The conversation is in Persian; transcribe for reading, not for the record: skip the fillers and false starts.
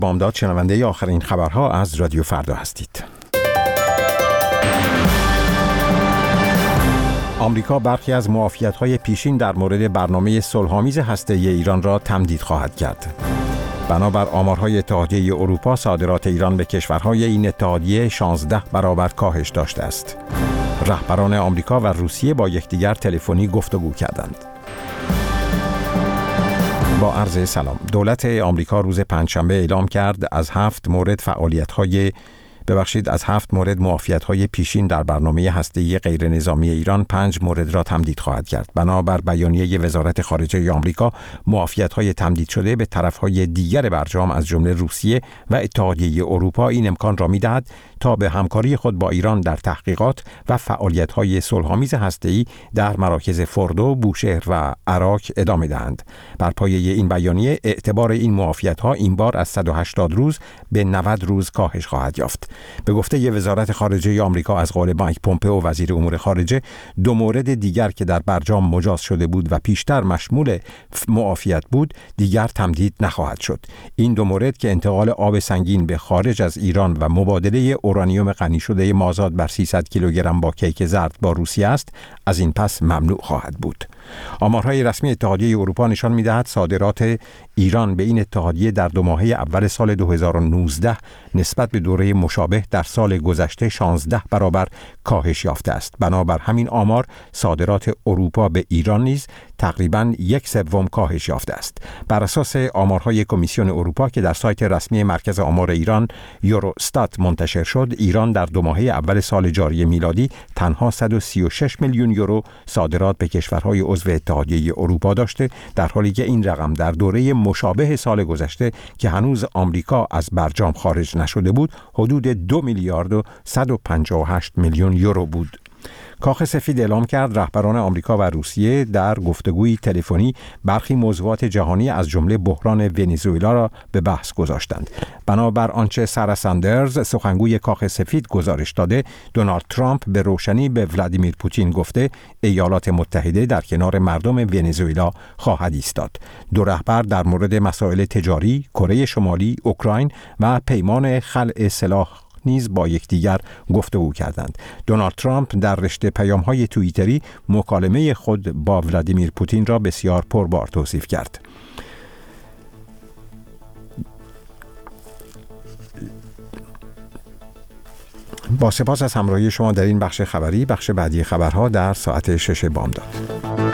بامداد، شنونده آخرین خبرها از رادیو فردا هستید. آمریکا برخی از معافیت‌های پیشین در مورد برنامه صلح‌آمیز هسته‌ای ایران را تمدید خواهد کرد. بنابر آمارهای اتحادیه اروپا، صادرات ایران به کشورهای این اتحادیه 16 برابر کاهش داشته است. رهبران آمریکا و روسیه با یکدیگر تلفنی گفتگو کردند. با عرض سلام. دولت آمریکا روز پنجشنبه اعلام کرد از 7 مورد معافیت‌های پیشین در برنامه هسته‌ای غیر نظامی ایران 5 مورد را تمدید خواهد کرد. بنابر بیانیه وزارت خارجه آمریکا، معافیت‌های تمدید شده به طرف‌های دیگر برجام از جمله روسیه و اتحادیه اروپا این امکان را می‌دهد تا به همکاری خود با ایران در تحقیقات و فعالیت‌های صلح‌آمیز هسته‌ای در مراکز فردو، بوشهر و عراق ادامه دهند. بر پایه این بیانیه، اعتبار این معافیت‌ها این بار از 180 روز به 90 روز کاهش خواهد یافت. به گفته وزارت خارجه آمریکا از قول مایک پومپئو وزیر امور خارجه، 2 مورد دیگر که در برجام مجاز شده بود و پیشتر مشمول معافیت بود دیگر تمدید نخواهد شد. این 2 مورد که انتقال آب سنگین به خارج از ایران و مبادله اورانیوم غنی شده مازاد بر 300 کیلوگرم با کیک زرد با روسیه است، از این پس ممنوع خواهد بود. آمارهای رسمی اتحادیه اروپا نشان می‌دهد صادرات ایران به این اتحادیه در 2 ماهه اول سال 2019 نسبت به دوره مشابه در سال گذشته 16 برابر کاهش یافته است. بنابر همین آمار، صادرات اروپا به ایران نیز تقریباً 1/3 کاهش یافته است. بر اساس آمارهای کمیسیون اروپا که در سایت رسمی مرکز آمار ایران یوروستات منتشر شد، ایران در 2 ماهه اول سال جاری میلادی تنها 136 میلیون یورو صادرات به کشورهای عضو اتحادیه اروپا داشته، در حالی که این رقم در دوره مشابه سال گذشته که هنوز آمریکا از برجام خارج نشده بود، حدود 2 میلیارد و 158 میلیون یورو بود. کاخ سفید اعلام کرد رهبران آمریکا و روسیه در گفتگوی تلفنی برخی موضوعات جهانی از جمله بحران ونزوئلا را به بحث گذاشتند. بنابر آنچه سارا ساندرز، سخنگوی کاخ سفید، گزارش داده، دونالد ترامپ به روشنی به ولادیمیر پوتین گفته ایالات متحده در کنار مردم ونزوئلا خواهد ایستاد. 2 رهبر در مورد مسائل تجاری، کره شمالی، اوکراین و پیمان خلع سلاح نیز با یکدیگر گفتگو کردند. دونالد ترامپ در رشته پیام‌های توییتری مکالمه خود با ولادیمیر پوتین را بسیار پربار توصیف کرد. با سپاس از همراهی شما در این بخش خبری. بخش بعدی خبرها در ساعت 6 بامداد.